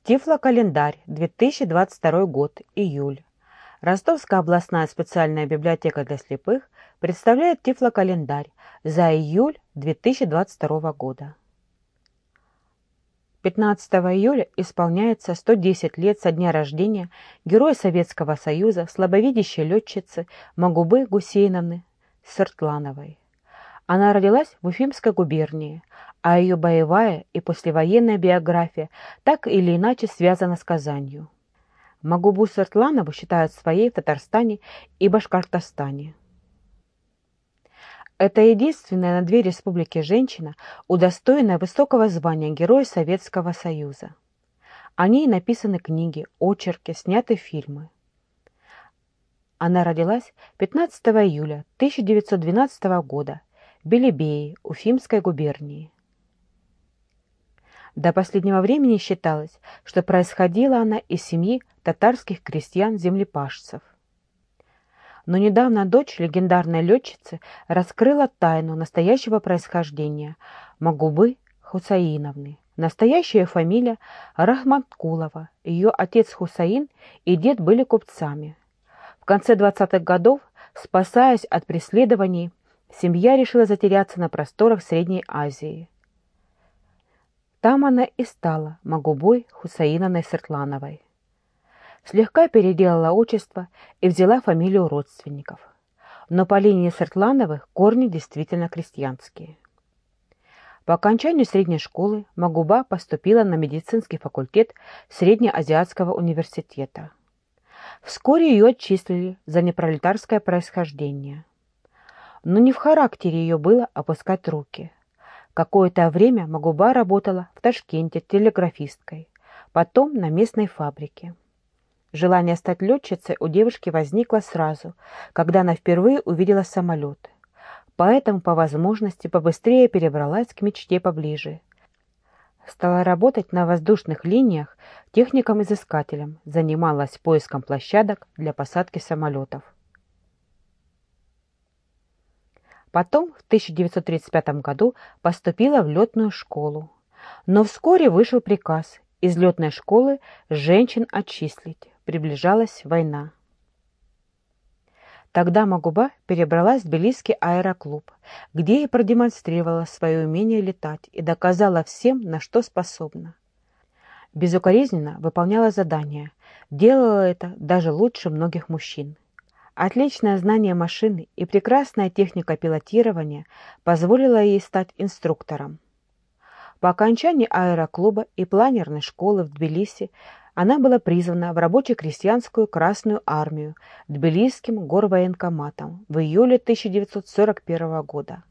Тифлокалендарь, 2022 год, июль. Ростовская областная специальная библиотека для слепых представляет Тифлокалендарь за июль 2022 года. 15 июля исполняется 110 лет со дня рождения героя Советского Союза, слабовидящей летчицы Магубы Гусейновны Сыртлановой. Она родилась в Уфимской губернии, а ее боевая и послевоенная биография так или иначе связана с Казанью. Магубу Сыртланову считают своей в Татарстане и Башкортостане. Это единственная на две республики женщина, удостоенная высокого звания Героя Советского Союза. О ней написаны книги, очерки, сняты фильмы. Она родилась 15 июля 1912 года в Белебее, Уфимской губернии. До последнего времени считалось, что происходила она из семьи татарских крестьян-землепашцев. Но недавно дочь легендарной летчицы раскрыла тайну настоящего происхождения Магубы Хусаиновны. Настоящая фамилия Рахматкулова. Ее отец Хусаин и дед были купцами. В конце 20-х годов, спасаясь от преследований, семья решила затеряться на просторах Средней Азии. Там она и стала Магубой Хусаиновной Сыртлановой. Слегка переделала отчество и взяла фамилию родственников. Но по линии Сыртлановых корни действительно крестьянские. По окончанию средней школы Магуба поступила на медицинский факультет Среднеазиатского университета. Вскоре ее отчислили за непролетарское происхождение. Но не в характере ее было опускать руки. Какое-то время Магуба работала в Ташкенте телеграфисткой, потом на местной фабрике. Желание стать летчицей у девушки возникло сразу, когда она впервые увидела самолет. Поэтому по возможности побыстрее перебралась к мечте поближе. Стала работать на воздушных линиях техником-изыскателем, занималась поиском площадок для посадки самолетов. Потом в 1935 году поступила в летную школу. Но вскоре вышел приказ из летной школы женщин отчислить. Приближалась война. Тогда Магуба перебралась в Тбилисский аэроклуб, где и продемонстрировала свое умение летать и доказала всем, на что способна. Безукоризненно выполняла задания, делала это даже лучше многих мужчин. Отличное знание машины и прекрасная техника пилотирования позволила ей стать инструктором. По окончании аэроклуба и планерной школы в Тбилиси она была призвана в рабоче-крестьянскую Красную армию Тбилисским горвоенкоматом в июле 1941 года.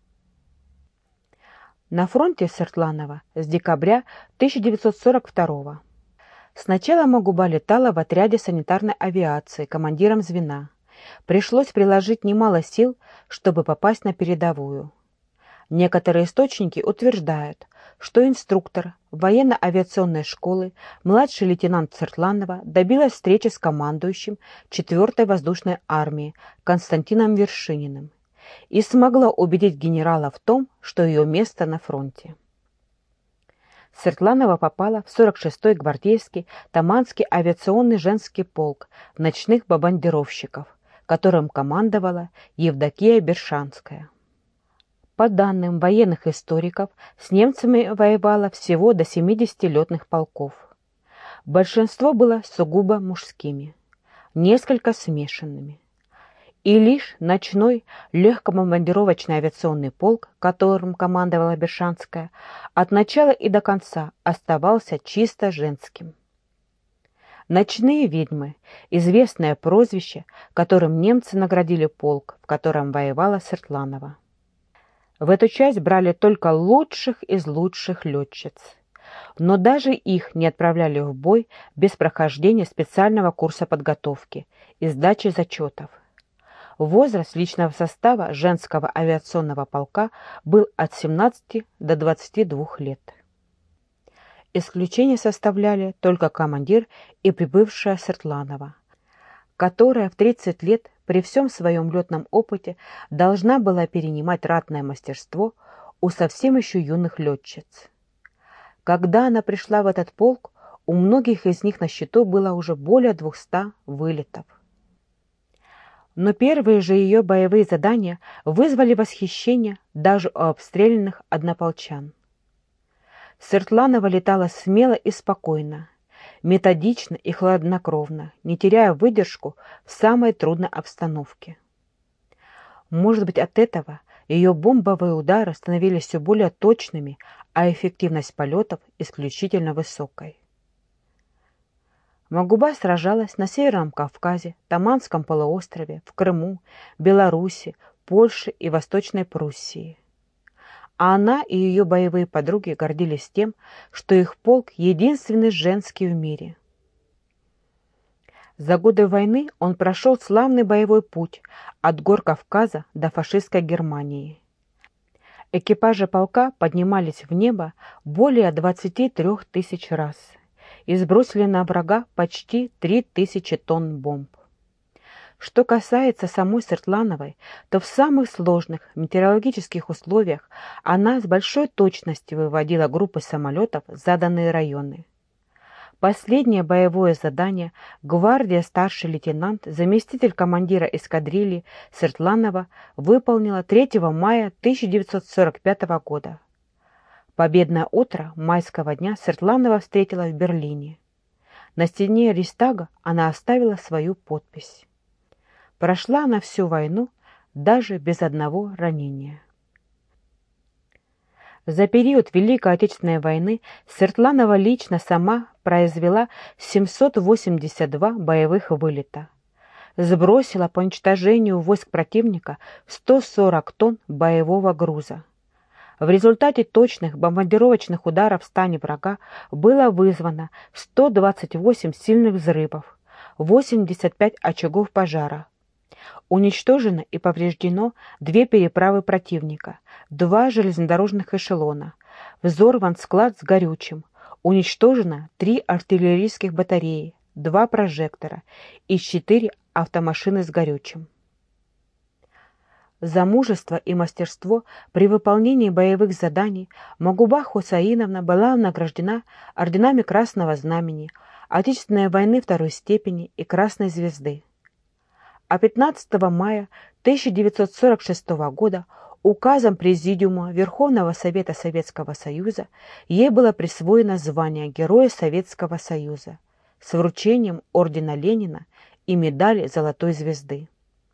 На фронте Сыртланова с декабря 1942. Сначала Магуба летала в отряде санитарной авиации командиром звена. Пришлось приложить немало сил, чтобы попасть на передовую. Некоторые источники утверждают, что инструктор военно-авиационной школы, младший лейтенант Сыртланова, добилась встречи с командующим 4-й воздушной армии Константином Вершининым и смогла убедить генерала в том, что ее место на фронте. Сыртланова попала в 46-й гвардейский Таманский авиационный женский полк ночных бомбардировщиков, которым командовала Евдокия Бершанская. По данным военных историков, с немцами воевало всего до 70 летных полков. Большинство было сугубо мужскими, несколько смешанными. И лишь ночной легкобомбардировочный авиационный полк, которым командовала Бершанская, от начала и до конца оставался чисто женским. «Ночные ведьмы» – известное прозвище, которым немцы наградили полк, в котором воевала Сыртланова. В эту часть брали только лучших из лучших летчиц. Но даже их не отправляли в бой без прохождения специального курса подготовки и сдачи зачетов. Возраст личного состава женского авиационного полка был от 17 до 22 лет. Исключение составляли только командир и прибывшая Сыртланова, которая в 30 лет при всем своем летном опыте должна была перенимать ратное мастерство у совсем еще юных летчиц. Когда она пришла в этот полк, У многих из них на счету было уже более 200 вылетов. Но первые же ее боевые задания вызвали восхищение даже у обстрелянных однополчан. Сыртланова летала смело и спокойно, методично и хладнокровно, не теряя выдержку в самой трудной обстановке. Может быть, от этого ее бомбовые удары становились все более точными, а эффективность полетов исключительно высокой. Магуба сражалась на Северном Кавказе, Таманском полуострове, в Крыму, Беларуси, Польше и Восточной Пруссии. А она и ее боевые подруги гордились тем, что их полк единственный женский в мире. За годы войны он прошел славный боевой путь от гор Кавказа до фашистской Германии. Экипажи полка поднимались в небо более 23 тысяч раз и сбросили на врага почти 3000 тонн бомб. Что касается самой Сыртлановой, то в самых сложных метеорологических условиях она с большой точностью выводила группы самолетов в заданные районы. Последнее боевое задание гвардия старший лейтенант, заместитель командира эскадрильи Сыртланова выполнила 3 мая 1945 года. Победное утро майского дня Сыртланова встретила в Берлине. На стене Рейхстага она оставила свою подпись. Прошла она всю войну даже без одного ранения. За период Великой Отечественной войны Сыртланова лично сама произвела 782 боевых вылета. Сбросила по уничтожению войск противника 140 тонн боевого груза. В результате точных бомбардировочных ударов в стане врага было вызвано 128 сильных взрывов, 85 очагов пожара. Уничтожено и повреждено 2 переправы противника, 2 железнодорожных эшелона, взорван склад с горючим, уничтожено 3 артиллерийских батареи, 2 прожектора и 4 автомашины с горючим. За мужество и мастерство при выполнении боевых заданий Магуба Хусаиновна была награждена орденами Красного Знамени, Отечественной войны второй степени и Красной Звезды. А 15 мая 1946 года указом Президиума Верховного Совета Советского Союза ей было присвоено звание Героя Советского Союза с вручением ордена Ленина и медали Золотой Звезды.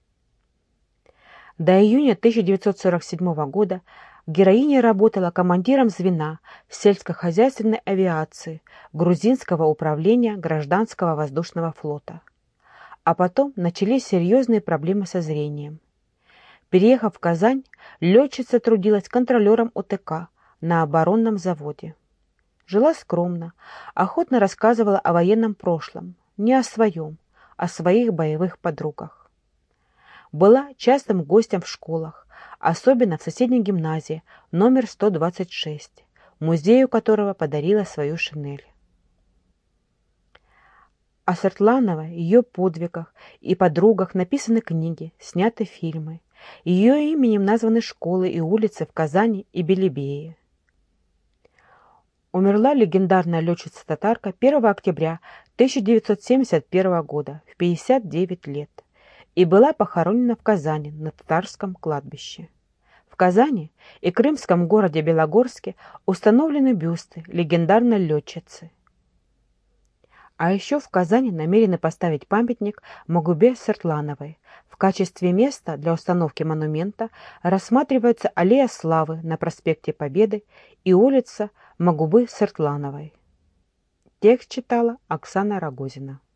До июня 1947 года героиня работала командиром звена в сельскохозяйственной авиации Грузинского управления Гражданского воздушного флота. А потом начались серьезные проблемы со зрением. Переехав в Казань, летчица трудилась контролером ОТК на оборонном заводе. Жила скромно, охотно рассказывала о военном прошлом, не о своем, о своих боевых подругах. Была частым гостем в школах, особенно в соседней гимназии номер 126, музею которого подарила свою шинель. О Сыртлановой, ее подвигах и подругах написаны книги, сняты фильмы. Ее именем названы школы и улицы в Казани и Белебее. Умерла легендарная летчица-татарка 1 октября 1971 года в 59 лет и была похоронена в Казани на татарском кладбище. В Казани и крымском городе Белогорске установлены бюсты легендарной летчицы. А еще в Казани намерены поставить памятник Магубе Сыртлановой. В качестве места для установки монумента рассматривается аллея Славы на проспекте Победы и улица Магубы Сыртлановой. Текст читала Оксана Рогозина.